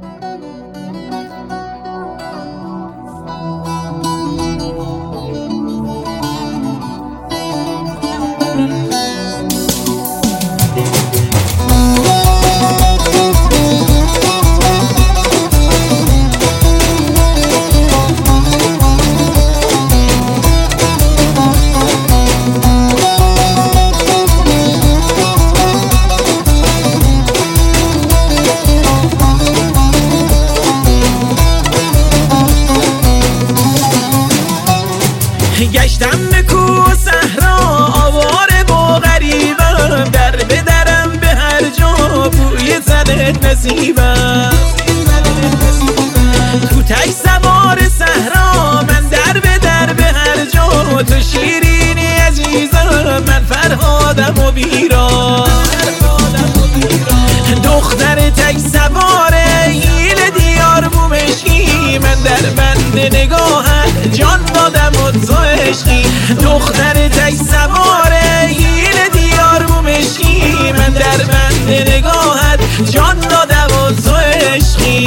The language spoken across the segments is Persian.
گشتم به کوه و صحرا آواره با غریبم، در به درم به هر جا بوی تنت نصیبم. تو تک سوار صحرا من در به هر جا، تو شیرینی عزیزم من فرهادم و بیرا. دختر تک سواره هیل دیار بومشکی، من در بند نگاهت جان دادم و تو عشقی. دختر تک سواره هیل دیار بومشکی، من در بند نگاهت جان دادم و تو عشقی.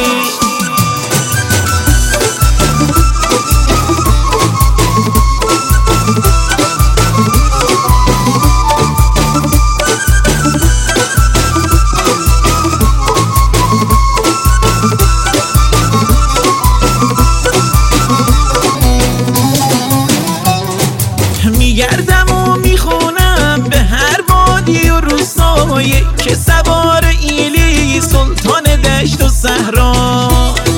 میگردم و میخونم به هر وادی و روستایی، که سوار ایلی سلطان دشت و صحرا.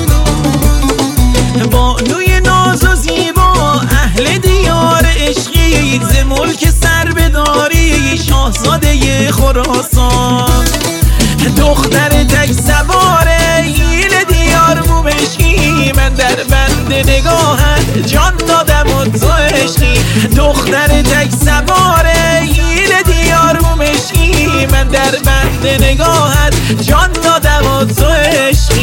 بانوی ناز و زیبا اهل دیار عشقی، ز ملک سر بداری شاهزاده خراسان. دختر تک سواره هیل دیار بومشکی، من در بند نگاهت جان دادم و تو عشقی. دختر تک سواره هیل دیار بومشکی، من در بند نگاهت جان دادم و تو عشقی.